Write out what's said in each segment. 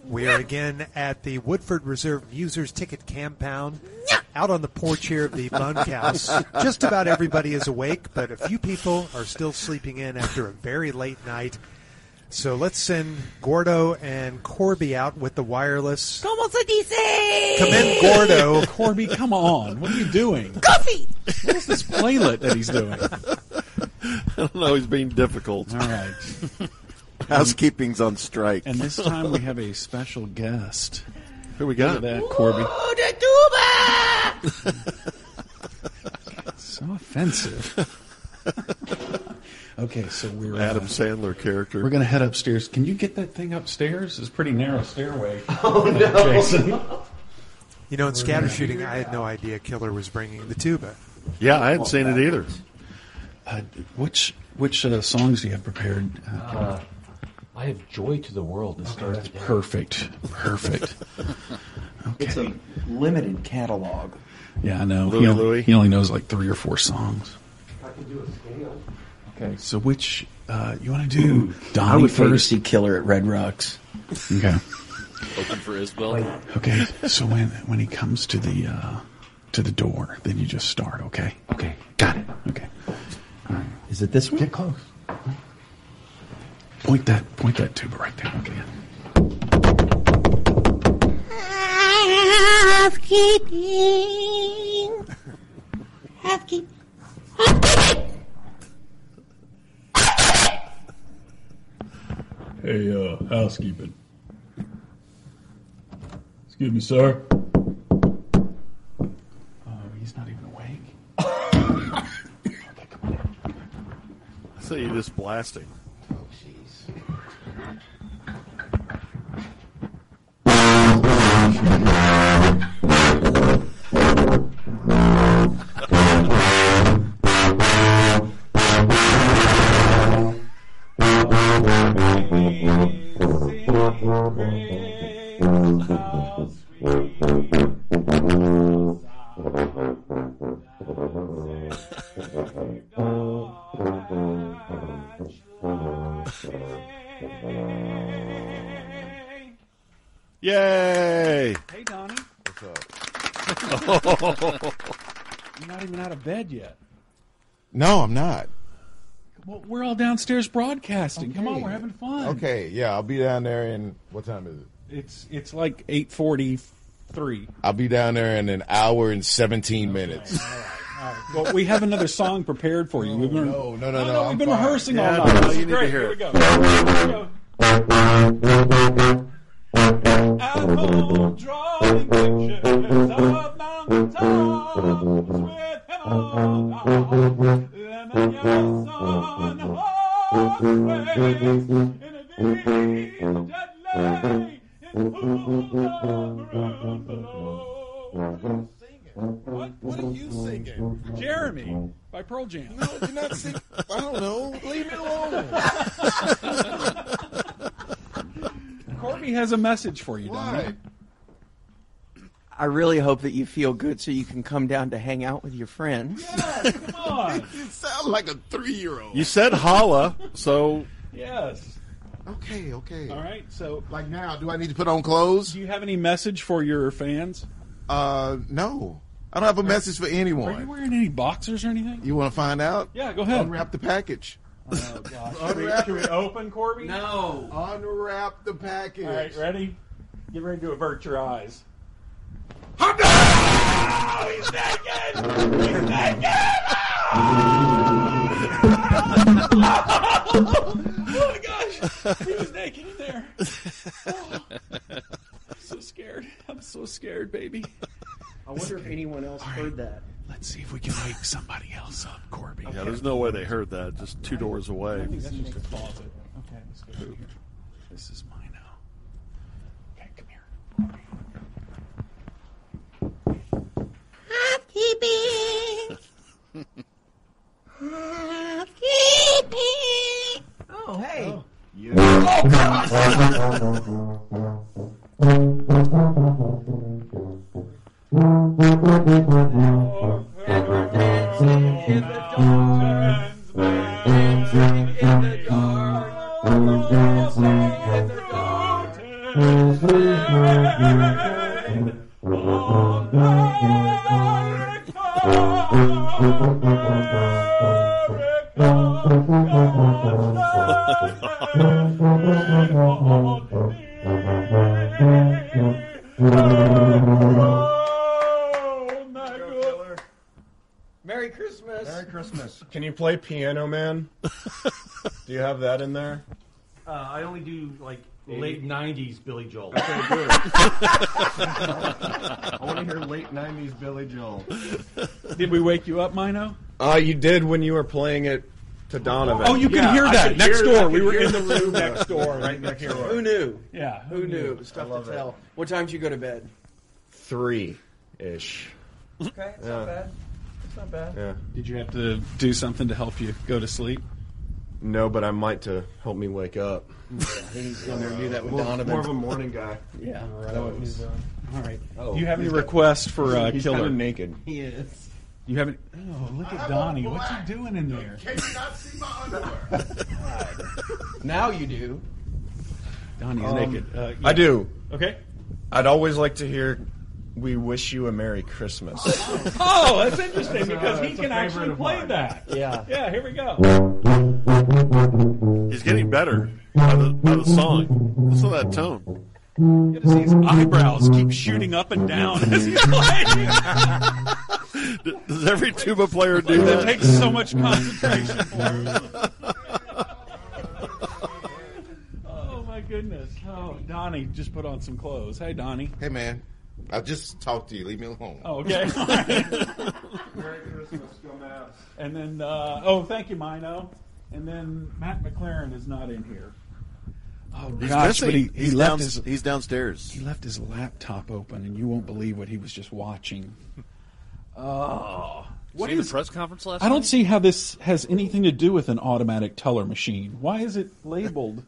We are again at the Woodford Reserve Users Ticket Compound, out on the porch here of the bunkhouse. Just about everybody is awake, but a few people are still sleeping in after a very late night. So let's send Gordo and Corby out with the wireless. ¿Cómo se dice? Come in, Gordo. Corby, come on. What are you doing? Coffee! What is this playlet that he's doing? I don't know. He's being difficult. All right. Housekeeping's on strike. And this time we have a special guest. Who we Look got? at that, Corby. Oh, the tuba! So offensive. Okay, so we're Adam Sandler character. We're going to head upstairs. Can you get that thing upstairs? It's a pretty narrow stairway. Oh, no. Jason. You know, in scatter shooting, I had no idea Killer was bringing the tuba. Yeah, I hadn't seen it either. Which songs do you have prepared? I have Joy to the World to start That's today. perfect. Perfect. Okay. It's a limited catalog. Yeah, I know. Louie. He only knows like 3 or 4 songs. I can do a scale. Okay, so which you want to do? I Donnie would pay to first. see Killer at Red Rocks. Okay. Open for Isabel. Okay. So when he comes to the door, then you just start. Okay. Okay. Got it. Okay. All right. Is it this one? Get close. Point that tuba right there. Okay. Housekeeping. Hey, housekeeping. Excuse me, sir. He's not even awake. Okay, come on. I say you're just blasting. Oh, jeez. Yay! Hey, Donnie. What's up? You're not even out of bed yet. No, I'm not. Well, we're all downstairs broadcasting. Come on, Okay. we're having fun. Okay, yeah, I'll be down there in, what time is it? It's like 8:43. I'll be down there in an hour and 17 minutes. All right. Well, we have another song prepared for you. We've been, No, we've I'm been fine. rehearsing Yeah, all night. no, This you is need to great. hear Here we it. go. Here we go. Alcohol drawing pictures of mountain tops with an old lemon yellow sun, horse race in a deep dead lake in What are you singing? Jeremy by Pearl Jam. No, you're not singing. I don't know. Leave me alone. Corby has a message for you, Donnie. Why? I really hope that you feel good so you can come down to hang out with your friends. Yes, come on. You sound like a 3-year-old. You said holla, so Yes. Okay. All right. So, Like now, do I need to put on clothes? do you have any message for your fans? No. I don't have a message for Are you anyone. wearing any boxers or anything? You want to find out? Yeah, go ahead. Unwrap the package. Oh, gosh. Should we open, Corby? No. Unwrap the package. All right, ready? Get ready to avert your eyes. He's naked! He's naked! Oh my gosh! He was naked in there. Oh, I'm so scared. I'm so scared, baby. I wonder if anyone else heard that. Let's see if we can wake somebody else up, Corby. yeah, there's no way they heard that. Just 2 doors away. I think that's just a closet. Okay, let's go here. This is mine now. Okay, come here. Housekeeping. Housekeeping. Oh, hey. In the dark, Merry Christmas. Merry Christmas. Can you play Piano Man? Do you have that in there? I only do like late '90s Billy Joel. Okay, good. I want to hear late 90s Billy Joel. Did we wake you up, Mino? You did when you were playing it to Donovan. Oh, you can hear that next door. We were in the room next door, right next door. Who knew? Yeah. Who knew? It was tough to tell. What time did you go to bed? 3-ish. Okay, it's not bad. It's not bad. Yeah. Did you have to do something to help you go to sleep? No, but I might to help me wake up. He's going to do that with More Donovan. of a morning guy. Yeah. All right. Do you have any requests for He's Killer? kind of naked. He is. You haven't. Oh, look at Donnie. What's he doing in there? Can you not see my underwear? Now you do. Donnie's naked. Yeah. I do. Okay. I'd always like to hear "We Wish You a Merry Christmas." Oh, that's interesting because he can actually play that. Yeah. Yeah, here we go. He's getting better by the song. Listen to that tone. You gotta see his eyebrows keep shooting up and down as he's playing. Does every tuba player do That that? takes so much concentration for him. Oh, my goodness. Oh, Donnie just put on some clothes. Hey, Donnie. Hey, man. I just talked to you. Leave me alone. Oh, okay. All right. Merry Christmas, go Mavs. And then, thank you, Mino. And then Matt McLaren is not in here. Oh, He's gosh, but missing. he left his He's downstairs. he left his laptop open, and you won't believe what he was just watching. Oh, what Seen is? the press conference last I don't night? see how this has anything to do with an automatic teller machine. Why is it labeled?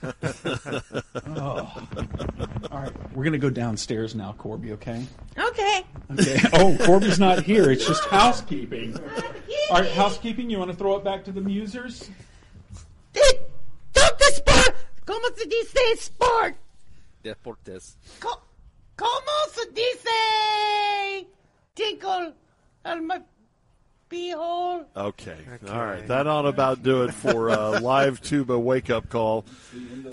Oh. All right, we're gonna go downstairs now, Corby. Okay. Okay. Okay. Oh, Corby's not here. It's just housekeeping. All right, housekeeping. You want to throw it back to the musers? Doctor Sport. ¿Cómo se dice sport? Deportes. ¿Cómo se dice tinkle on my beehole? Okay. All right. That ought to about do it for live tuba wake up call.